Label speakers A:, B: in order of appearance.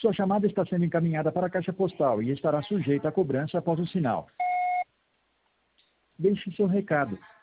A: Sua chamada está sendo encaminhada para a caixa postal e estará sujeita a cobrança após o sinal. Deixe seu recado.